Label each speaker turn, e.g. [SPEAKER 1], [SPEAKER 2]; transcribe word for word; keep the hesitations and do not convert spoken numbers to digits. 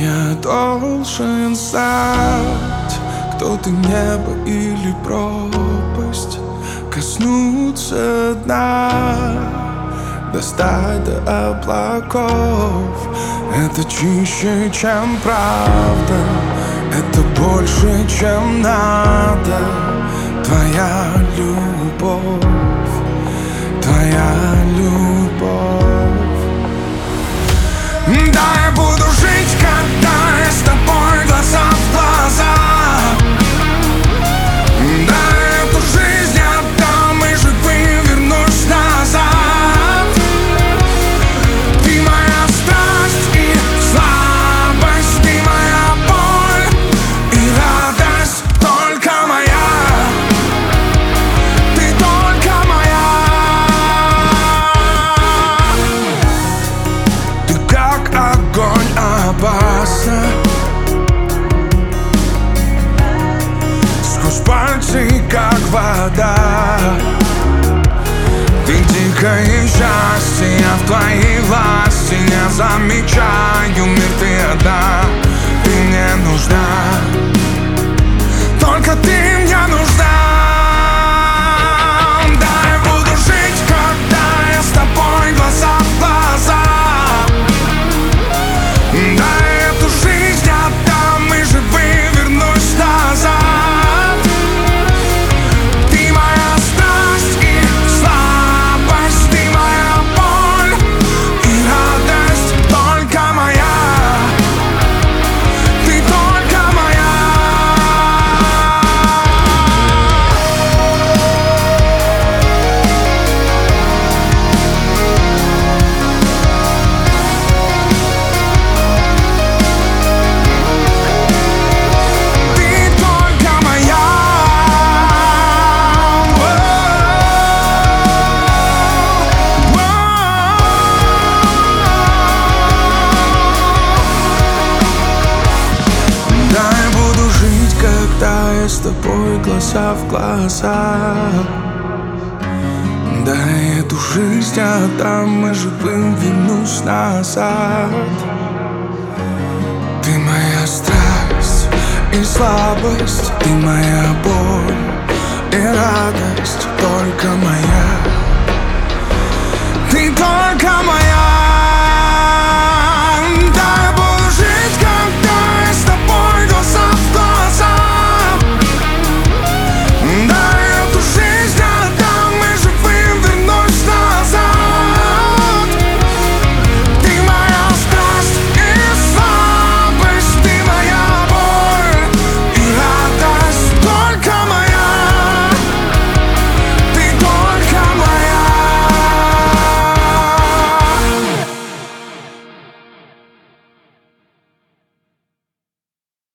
[SPEAKER 1] я должен знать, кто ты, небо или пропасть, коснуться дна, достать до облаков. Это чище, чем правда, это больше, чем надо. Твоя любовь, твоя любовь. Да, я буду жить, когда я с тобой глаза в глаза. Да, эту жизнь я отдам и живым вернусь назад. Ты моя страсть и слабость, ты моя боль и радость, только моя. Ты только моя. Ты как огонь, опасно, сквозь пальцы, как вода. Ты дикое счастье, я в твоей власти. Я замечаю мир, ты одна. Ты мне нужна, только ты мне нужна. Да, я буду жить, когда я с тобой глаза в глаза. Да, эту жизнь я отдам и живым вернусь назад. Ты моя страсть и слабость, ты моя боль и радость, только моя. Ты только моя. Ты только моя. Да, я буду жить, когда я с тобой глаза в глаза. Да, эту жизнь я отдам и живым вернусь назад. Ты моя страсть и слабость, ты моя боль и радость, только моя. Ты только моя.